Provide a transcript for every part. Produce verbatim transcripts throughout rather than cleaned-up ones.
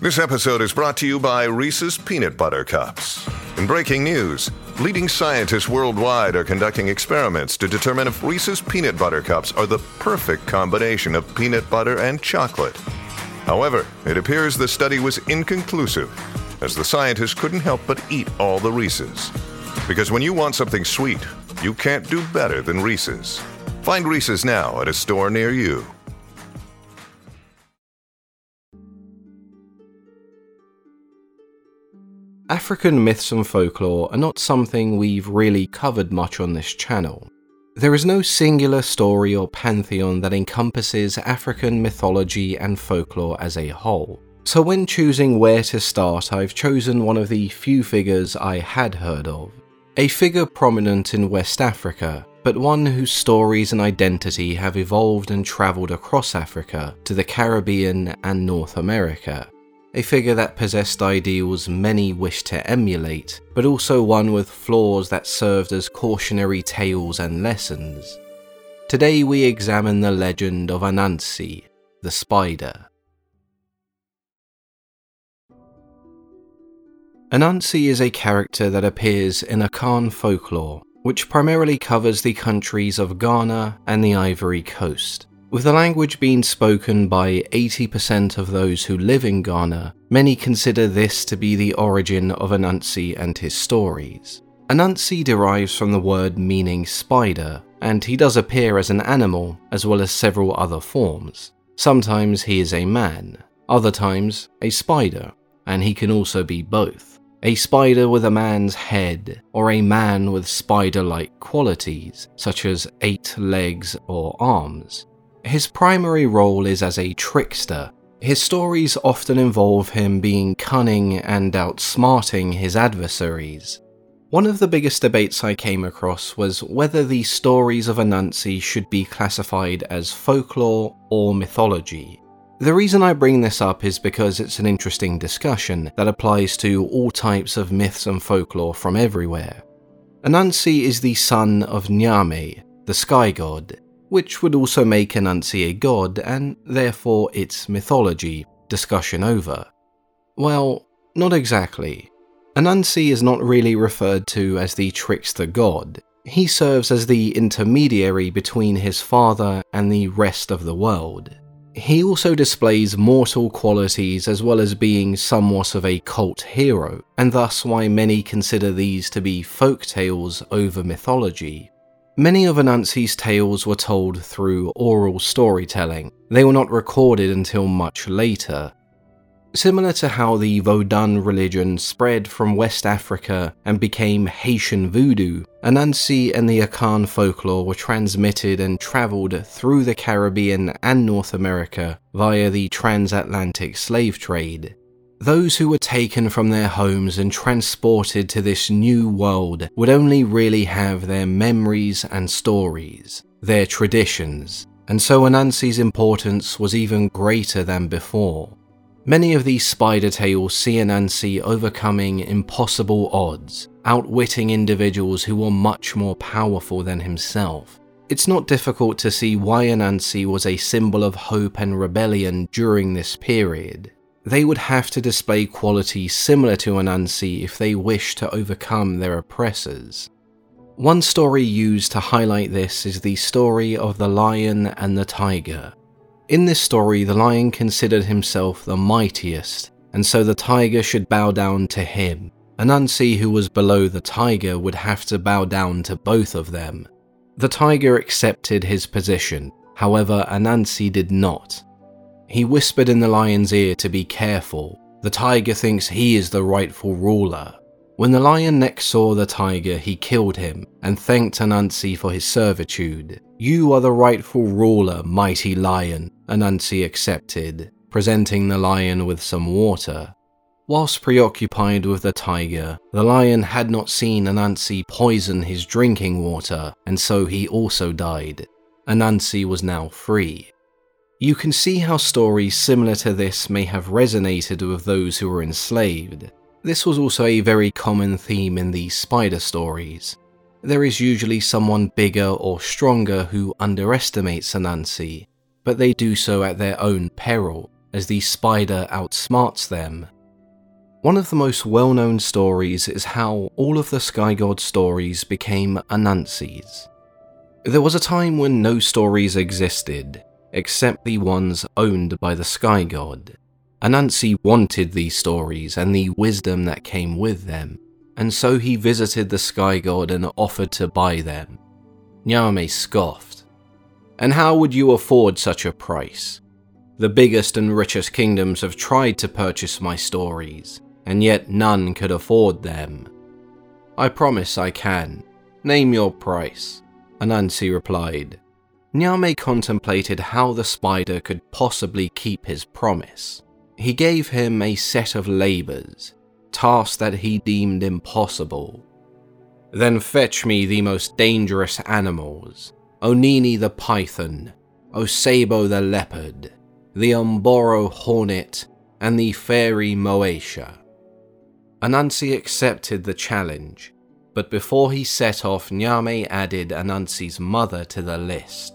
This episode is brought to you by Reese's Peanut Butter Cups. In breaking news, leading scientists worldwide are conducting experiments to determine if Reese's Peanut Butter Cups are the perfect combination of peanut butter and chocolate. However, it appears the study was inconclusive, as the scientists couldn't help but eat all the Reese's. Because when you want something sweet, you can't do better than Reese's. Find Reese's now at a store near you. African myths and folklore are not something we've really covered much on this channel. There is no singular story or pantheon that encompasses African mythology and folklore as a whole. So when choosing where to start, I've chosen one of the few figures I had heard of. A figure prominent in West Africa, but one whose stories and identity have evolved and travelled across Africa to the Caribbean and North America. A figure that possessed ideals many wished to emulate, but also one with flaws that served as cautionary tales and lessons. Today we examine the legend of Anansi, the spider. Anansi is a character that appears in Akan folklore, which primarily covers the countries of Ghana and the Ivory Coast. With the language being spoken by eighty percent of those who live in Ghana, many consider this to be the origin of Anansi and his stories. Anansi derives from the word meaning spider, and he does appear as an animal as well as several other forms. Sometimes he is a man, other times a spider, and he can also be both. A spider with a man's head, or a man with spider-like qualities, such as eight legs or arms. His primary role is as a trickster. His stories often involve him being cunning and outsmarting his adversaries. One of the biggest debates I came across was whether the stories of Anansi should be classified as folklore or mythology. The reason I bring this up is because it's an interesting discussion that applies to all types of myths and folklore from everywhere. Anansi is the son of Nyame, the sky god, which would also make Anansi a god, and therefore its mythology. Discussion over. Well, not exactly. Anansi is not really referred to as the trickster god. He serves as the intermediary between his father and the rest of the world. He also displays mortal qualities as well as being somewhat of a cult hero, and thus why many consider these to be folk tales over mythology. Many of Anansi's tales were told through oral storytelling. They were not recorded until much later. Similar to how the Vodun religion spread from West Africa and became Haitian voodoo, Anansi and the Akan folklore were transmitted and travelled through the Caribbean and North America via the transatlantic slave trade. Those who were taken from their homes and transported to this new world would only really have their memories and stories, their traditions, and so Anansi's importance was even greater than before. Many of these spider tales see Anansi overcoming impossible odds, outwitting individuals who were much more powerful than himself. It's not difficult to see why Anansi was a symbol of hope and rebellion during this period. They would have to display qualities similar to Anansi if they wished to overcome their oppressors. One story used to highlight this is the story of the lion and the tiger. In this story, the lion considered himself the mightiest, and so the tiger should bow down to him. Anansi, who was below the tiger, would have to bow down to both of them. The tiger accepted his position, however Anansi did not. He whispered in the lion's ear to be careful. The tiger thinks he is the rightful ruler. When the lion next saw the tiger, he killed him and thanked Anansi for his servitude. "You are the rightful ruler, mighty lion," Anansi accepted, presenting the lion with some water. Whilst preoccupied with the tiger, the lion had not seen Anansi poison his drinking water, and so he also died. Anansi was now free. You can see how stories similar to this may have resonated with those who were enslaved. This was also a very common theme in these spider stories. There is usually someone bigger or stronger who underestimates Anansi, but they do so at their own peril. as the spider outsmarts them. One of the most well-known stories is how all of the Sky God stories became Anansi's. There was a time when no stories existed, except the ones owned by the Sky God. Anansi wanted these stories and the wisdom that came with them, and so he visited the Sky God and offered to buy them. Nyame scoffed. "And how would you afford such a price? The biggest and richest kingdoms have tried to purchase my stories, and yet none could afford them." "I promise I can. Name your price," Anansi replied. Nyame contemplated how the spider could possibly keep his promise. He gave him a set of labors, tasks that he deemed impossible. "Then fetch me the most dangerous animals, Onini the python, Osebo the leopard, the Umboro hornet, and the fairy Moesha." Anansi accepted the challenge, but before he set off, Nyame added Anansi's mother to the list.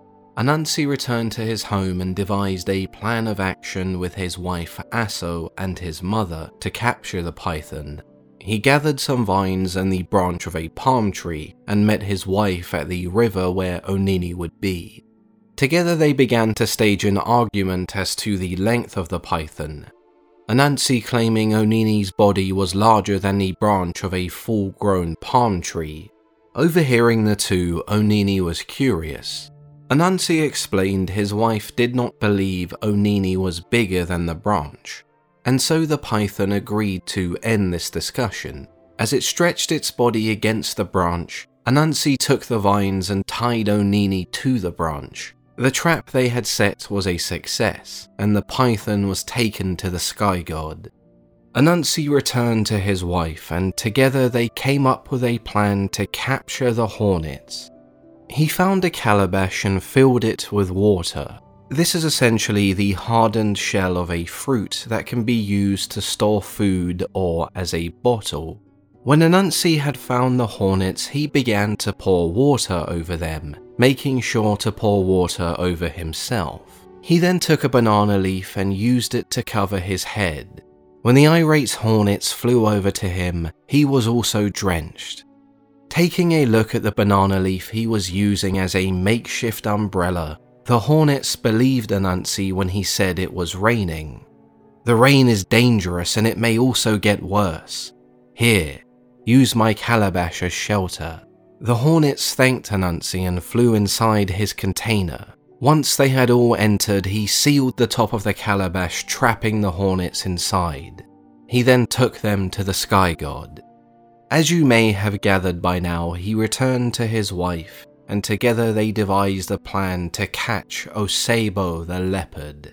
Anansi returned to his home and devised a plan of action with his wife Aso and his mother to capture the python. He gathered some vines and the branch of a palm tree and met his wife at the river where Onini would be. Together they began to stage an argument as to the length of the python, Anansi claiming Onini's body was larger than the branch of a full-grown palm tree. Overhearing the two, Onini was curious. Anansi explained his wife did not believe Onini was bigger than the branch, and so the python agreed to end this discussion. As it stretched its body against the branch, Anansi took the vines and tied Onini to the branch. The trap they had set was a success, and the python was taken to the Sky God. Anansi returned to his wife, and together they came up with a plan to capture the hornets. He found a calabash and filled it with water. This is essentially the hardened shell of a fruit that can be used to store food or as a bottle. When Anansi had found the hornets, he began to pour water over them, making sure to pour water over himself. He then took a banana leaf and used it to cover his head. When the irate hornets flew over to him, he was also drenched. Taking a look at the banana leaf he was using as a makeshift umbrella, the hornets believed Anansi when he said it was raining. "The rain is dangerous and it may also get worse. Here, use my calabash as shelter." The hornets thanked Anansi and flew inside his container. Once they had all entered, he sealed the top of the calabash, trapping the hornets inside. He then took them to the Sky God. As you may have gathered by now, he returned to his wife, and together they devised a plan to catch Osebo the leopard.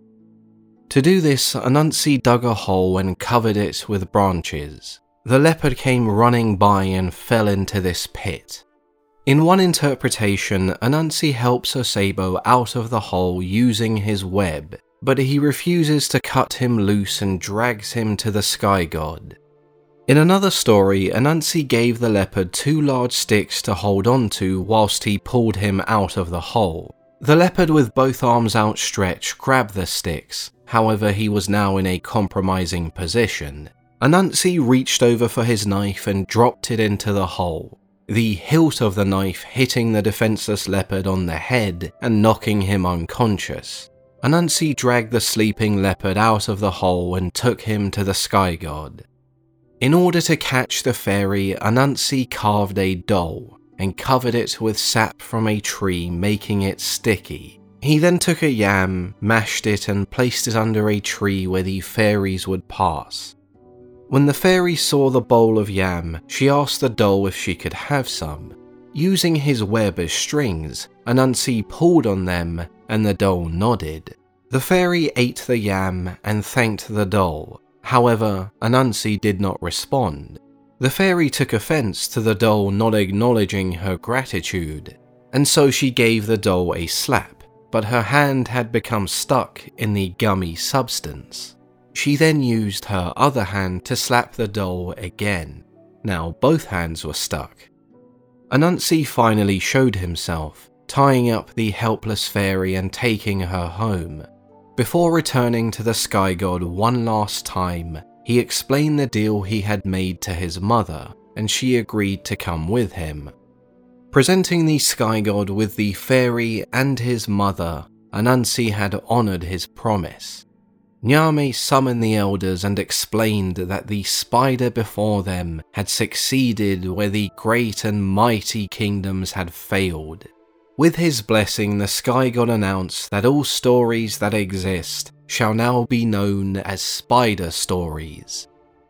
To do this, Anansi dug a hole and covered it with branches. The leopard came running by and fell into this pit. In one interpretation, Anansi helps Osebo out of the hole using his web, but he refuses to cut him loose and drags him to the Sky God. In another story, Anansi gave the leopard two large sticks to hold onto whilst he pulled him out of the hole. The leopard, with both arms outstretched, grabbed the sticks, however he was now in a compromising position. Anansi reached over for his knife and dropped it into the hole, the hilt of the knife hitting the defenseless leopard on the head and knocking him unconscious. Anansi dragged the sleeping leopard out of the hole and took him to the Sky God. In order to catch the fairy, Anansi carved a doll and covered it with sap from a tree, making it sticky. He then took a yam, mashed it and placed it under a tree where the fairies would pass. When the fairy saw the bowl of yam, she asked the doll if she could have some. Using his web as strings, Anansi pulled on them and the doll nodded. The fairy ate the yam and thanked the doll. However, Anansi did not respond. The fairy took offense to the doll not acknowledging her gratitude, and so she gave the doll a slap, but her hand had become stuck in the gummy substance. She then used her other hand to slap the doll again. Now both hands were stuck. Anansi finally showed himself, tying up the helpless fairy and taking her home. Before returning to the Sky God one last time, he explained the deal he had made to his mother, and she agreed to come with him. Presenting the Sky God with the fairy and his mother, Anansi had honoured his promise. Nyame summoned the elders and explained that the spider before them had succeeded where the great and mighty kingdoms had failed. With his blessing, the Sky God announced that all stories that exist shall now be known as spider stories.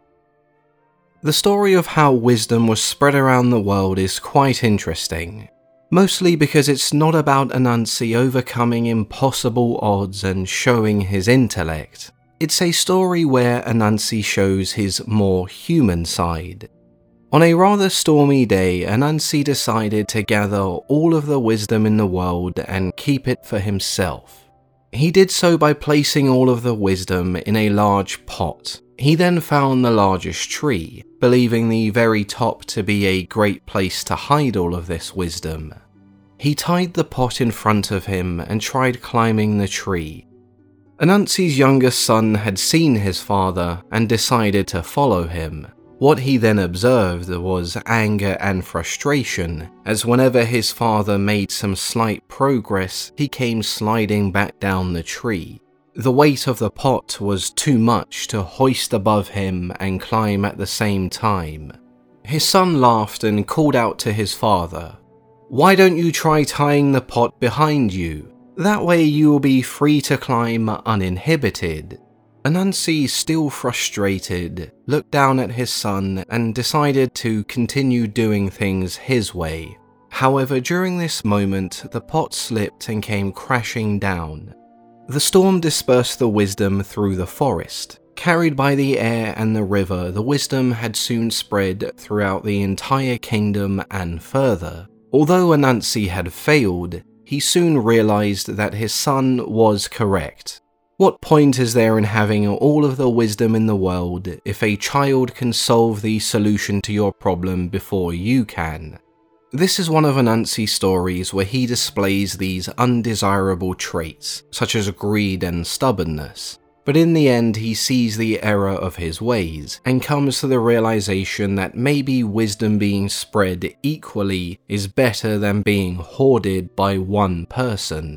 The story of how wisdom was spread around the world is quite interesting, mostly because it's not about Anansi overcoming impossible odds and showing his intellect. It's a story where Anansi shows his more human side. On a rather stormy day, Anansi decided to gather all of the wisdom in the world and keep it for himself. He did so by placing all of the wisdom in a large pot. He then found the largest tree, believing the very top to be a great place to hide all of this wisdom. He tied the pot in front of him and tried climbing the tree. Anansi's youngest son had seen his father and decided to follow him. What he then observed was anger and frustration, as whenever his father made some slight progress, he came sliding back down the tree. The weight of the pot was too much to hoist above him and climb at the same time. His son laughed and called out to his father, "Why don't you try tying the pot behind you? That way you will be free to climb uninhibited." Anansi, still frustrated, looked down at his son and decided to continue doing things his way. However, during this moment, the pot slipped and came crashing down. The storm dispersed the wisdom through the forest. Carried by the air and the river, the wisdom had soon spread throughout the entire kingdom and further. Although Anansi had failed, he soon realized that his son was correct. What point is there in having all of the wisdom in the world if a child can solve the solution to your problem before you can? This is one of Anansi's stories where he displays these undesirable traits, such as greed and stubbornness. But in the end, he sees the error of his ways and comes to the realization that maybe wisdom being spread equally is better than being hoarded by one person.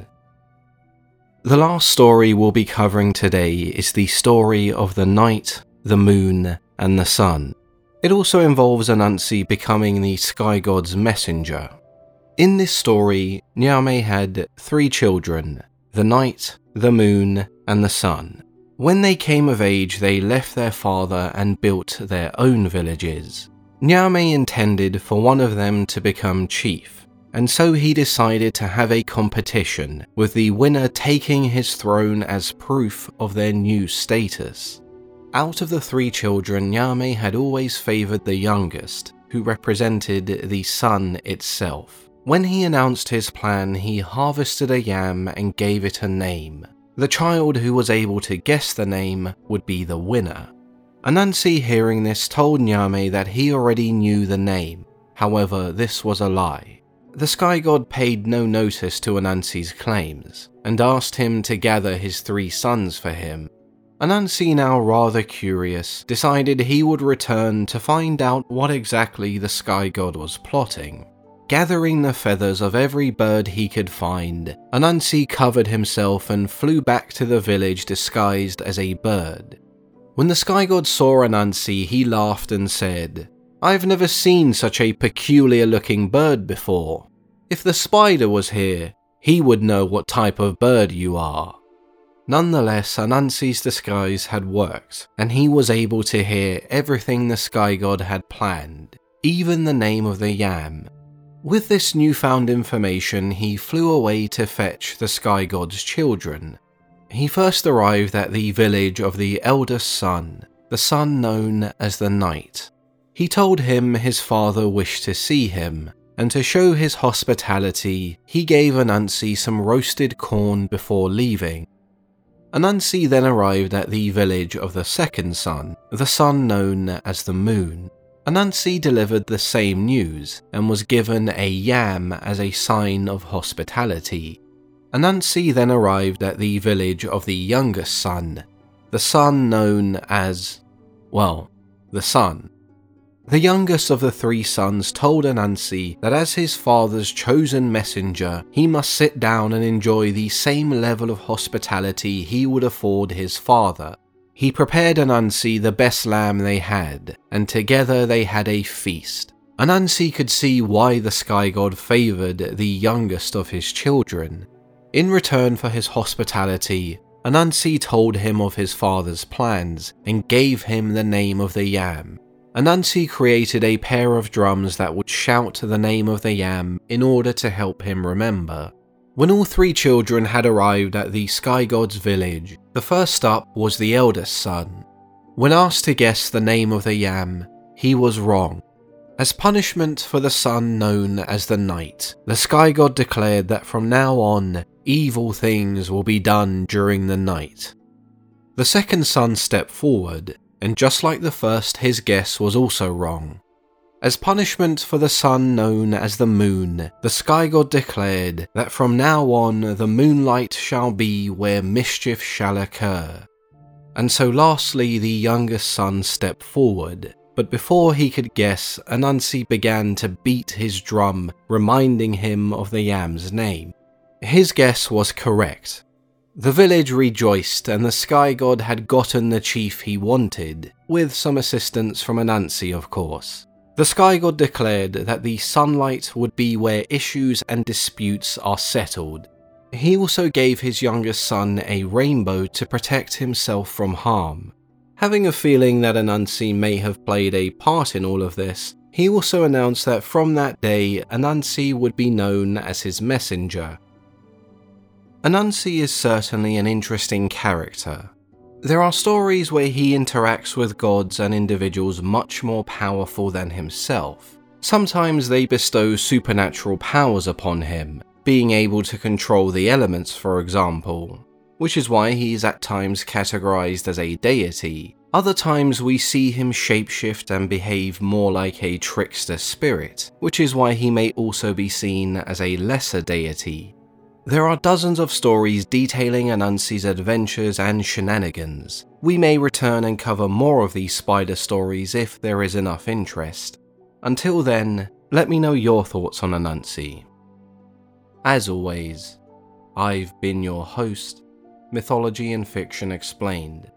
The last story we'll be covering today is the story of the night, the moon, and the sun. It also involves Anansi becoming the Sky God's messenger. In this story, Nyame had three children, the night, the moon, and the sun. When they came of age, they left their father and built their own villages. Nyame intended for one of them to become chief, and so he decided to have a competition, with the winner taking his throne as proof of their new status. Out of the three children, Nyame had always favoured the youngest, who represented the sun itself. When he announced his plan, he harvested a yam and gave it a name. The child who was able to guess the name would be the winner. Anansi, hearing this, told Nyame that he already knew the name. However, this was a lie. The Sky God paid no notice to Anansi's claims, and asked him to gather his three sons for him. Anansi, now rather curious, decided he would return to find out what exactly the Sky God was plotting. Gathering the feathers of every bird he could find, Anansi covered himself and flew back to the village disguised as a bird. When the Sky God saw Anansi, he laughed and said, "I've never seen such a peculiar-looking bird before. If the spider was here, he would know what type of bird you are." Nonetheless, Anansi's disguise had worked, and he was able to hear everything the Sky God had planned, even the name of the yam. With this newfound information, he flew away to fetch the Sky God's children. He first arrived at the village of the eldest son, the son known as the Night. He told him his father wished to see him, and to show his hospitality, he gave Anansi some roasted corn before leaving. Anansi then arrived at the village of the second son, the son known as the Moon. Anansi delivered the same news, and was given a yam as a sign of hospitality. Anansi then arrived at the village of the youngest son, the son known as, well, the Sun. The youngest of the three sons told Anansi that as his father's chosen messenger, he must sit down and enjoy the same level of hospitality he would afford his father. He prepared Anansi the best lamb they had, and together they had a feast. Anansi could see why the sky god favoured the youngest of his children. In return for his hospitality, Anansi told him of his father's plans and gave him the name of the yam. Anansi created a pair of drums that would shout the name of the yam in order to help him remember. When all three children had arrived at the sky god's village, the first up was the eldest son. When asked to guess the name of the yam, he was wrong. As punishment for the son known as the night, the sky god declared that from now on, evil things will be done during the night. The second son stepped forward, and just like the first, his guess was also wrong. As punishment for the son known as the moon, the sky god declared that from now on the moonlight shall be where mischief shall occur. And so lastly the youngest son stepped forward, but before he could guess, Anansi began to beat his drum, reminding him of the yam's name. His guess was correct. The village rejoiced, and the sky god had gotten the chief he wanted, with some assistance from Anansi, of course. The sky god declared that the sunlight would be where issues and disputes are settled. He also gave his youngest son a rainbow to protect himself from harm. Having a feeling that Anansi may have played a part in all of this, he also announced that from that day, Anansi would be known as his messenger. Anansi is certainly an interesting character. There are stories where he interacts with gods and individuals much more powerful than himself. Sometimes they bestow supernatural powers upon him, being able to control the elements, for example, which is why he is at times categorized as a deity. Other times we see him shapeshift and behave more like a trickster spirit, which is why he may also be seen as a lesser deity. There are dozens of stories detailing Anansi's adventures and shenanigans. We may return and cover more of these spider stories if there is enough interest. Until then, let me know your thoughts on Anansi. As always, I've been your host, Mythology and Fiction Explained.